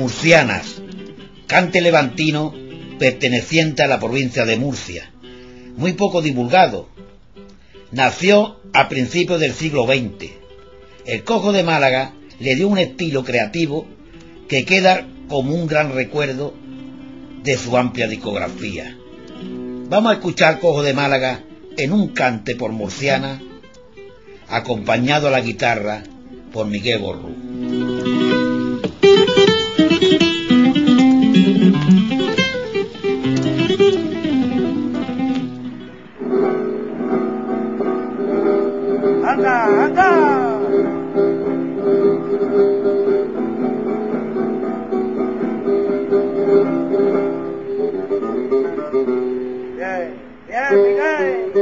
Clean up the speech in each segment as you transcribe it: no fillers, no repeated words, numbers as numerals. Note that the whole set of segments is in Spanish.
Murcianas, cante levantino perteneciente a la provincia de Murcia, muy poco divulgado. Nació a principios del siglo XX. El Cojo de Málaga le dio un estilo creativo que queda como un gran recuerdo de su amplia discografía. Vamos a escuchar Cojo de Málaga en un cante por Murciana, acompañado a la guitarra por Miguel Borrú. ¡Anda, anda! Bien, bien, Miguel.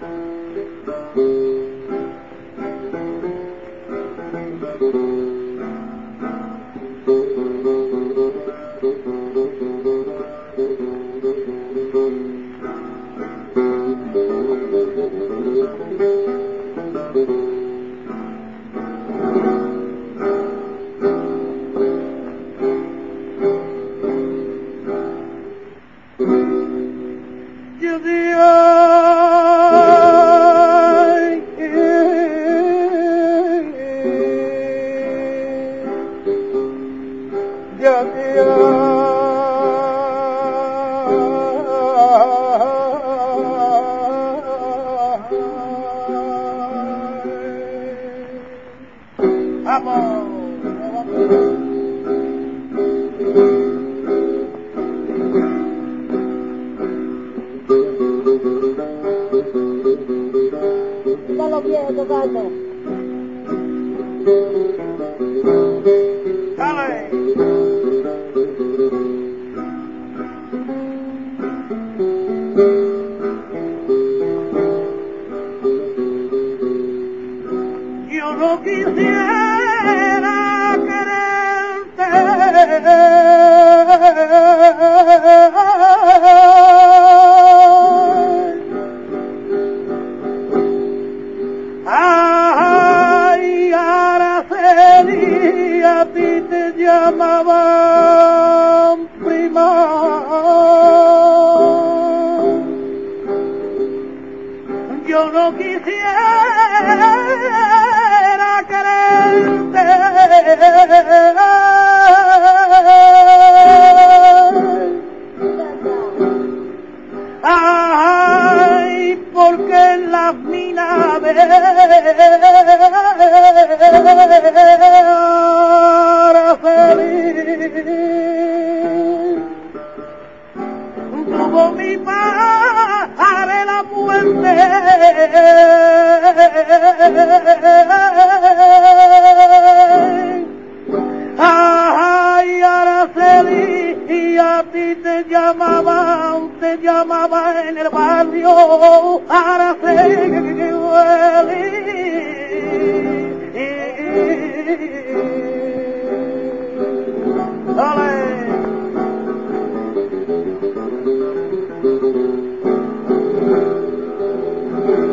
Yo no quisiera quererte, ay, Araceli, a ti te llamaban prima. Yo no quisiera quererte, ay, porque en las minas de Araceli tuvo mi padre la muerte. Ay, Araceli, y a ti te llamaban en el barrio Araceli.